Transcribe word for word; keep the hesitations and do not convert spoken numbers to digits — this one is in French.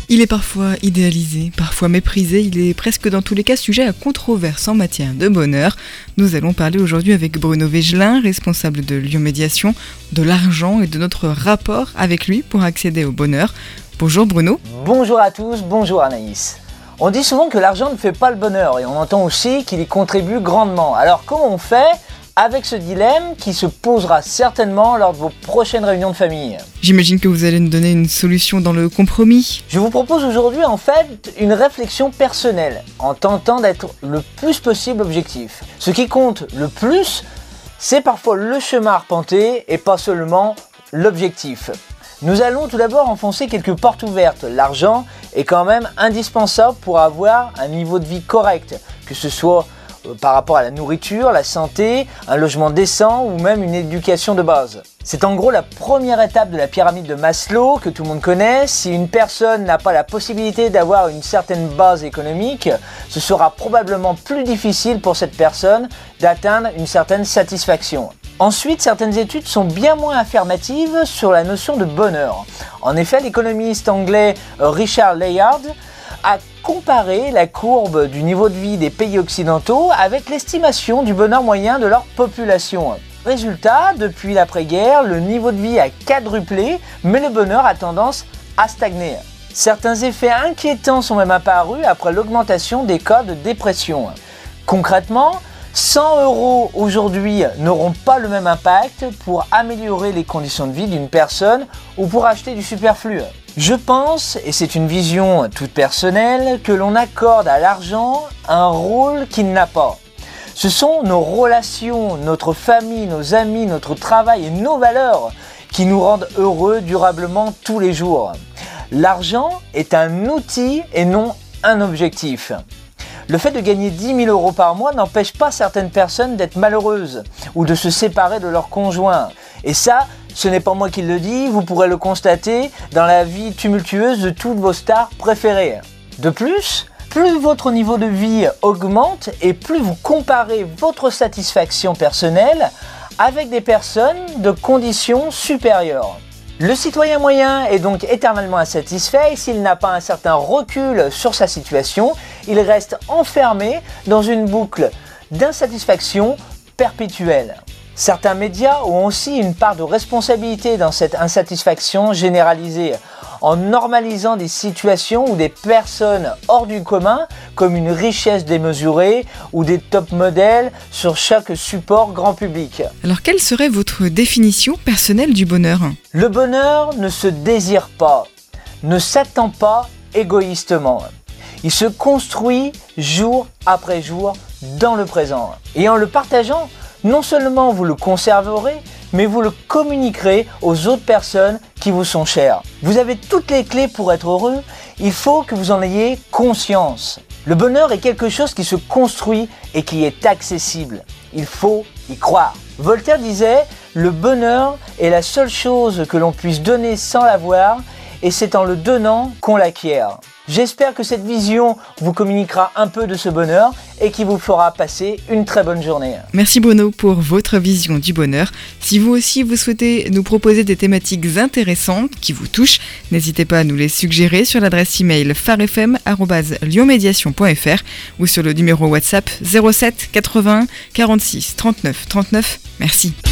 Il est parfois idéalisé, parfois méprisé, il est presque dans tous les cas sujet à controverse en matière de bonheur. Nous allons parler aujourd'hui avec Bruno Végelin, responsable de Lyon Médiation, de l'argent et de notre rapport avec lui pour accéder au bonheur. Bonjour Bruno. Bonjour à tous, bonjour Anaïs. On dit souvent que l'argent ne fait pas le bonheur et on entend aussi qu'il y contribue grandement. Alors comment on fait avec ce dilemme qui se posera certainement lors de vos prochaines réunions de famille? J'imagine que vous allez nous donner une solution dans le compromis. Je vous propose aujourd'hui en fait une réflexion personnelle en tentant d'être le plus possible objectif. Ce qui compte le plus, c'est parfois le chemin arpenté et pas seulement l'objectif. Nous allons tout d'abord enfoncer quelques portes ouvertes. L'argent est quand même indispensable pour avoir un niveau de vie correct, que ce soit par rapport à la nourriture, la santé, un logement décent ou même une éducation de base. C'est en gros la première étape de la pyramide de Maslow que tout le monde connaît. Si une personne n'a pas la possibilité d'avoir une certaine base économique, ce sera probablement plus difficile pour cette personne d'atteindre une certaine satisfaction. Ensuite, certaines études sont bien moins affirmatives sur la notion de bonheur. En effet, l'économiste anglais Richard Layard a comparé la courbe du niveau de vie des pays occidentaux avec l'estimation du bonheur moyen de leur population. Résultat, depuis l'après-guerre, le niveau de vie a quadruplé, mais le bonheur a tendance à stagner. Certains effets inquiétants sont même apparus après l'augmentation des cas de dépression. Concrètement, cent euros aujourd'hui n'auront pas le même impact pour améliorer les conditions de vie d'une personne ou pour acheter du superflu. Je pense, et c'est une vision toute personnelle, que l'on accorde à l'argent un rôle qu'il n'a pas. Ce sont nos relations, notre famille, nos amis, notre travail et nos valeurs qui nous rendent heureux durablement tous les jours. L'argent est un outil et non un objectif. Le fait de gagner dix mille euros par mois n'empêche pas certaines personnes d'être malheureuses ou de se séparer de leur conjoint. Et ça, ce n'est pas moi qui le dis, vous pourrez le constater dans la vie tumultueuse de toutes vos stars préférées. De plus, plus votre niveau de vie augmente et plus vous comparez votre satisfaction personnelle avec des personnes de conditions supérieures. Le citoyen moyen est donc éternellement insatisfait et s'il n'a pas un certain recul sur sa situation, il reste enfermé dans une boucle d'insatisfaction perpétuelle. Certains médias ont aussi une part de responsabilité dans cette insatisfaction généralisée, en normalisant des situations où des personnes hors du commun, comme une richesse démesurée ou des top modèles sur chaque support grand public. Alors quelle serait votre définition personnelle du bonheur ? Le bonheur ne se désire pas, ne s'attend pas égoïstement. Il se construit jour après jour dans le présent. Et en le partageant, non seulement vous le conserverez, mais vous le communiquerez aux autres personnes qui vous sont chères. Vous avez toutes les clés pour être heureux, il faut que vous en ayez conscience. Le bonheur est quelque chose qui se construit et qui est accessible. Il faut y croire. Voltaire disait « Le bonheur est la seule chose que l'on puisse donner sans l'avoir et c'est en le donnant qu'on l'acquiert. » J'espère que cette vision vous communiquera un peu de ce bonheur et qui vous fera passer une très bonne journée. Merci Bruno pour votre vision du bonheur. Si vous aussi vous souhaitez nous proposer des thématiques intéressantes qui vous touchent, n'hésitez pas à nous les suggérer sur l'adresse email farfm arobase lyonmédiation point fr ou sur le numéro WhatsApp zéro sept quatre-vingts quarante-six trente-neuf trente-neuf. Merci.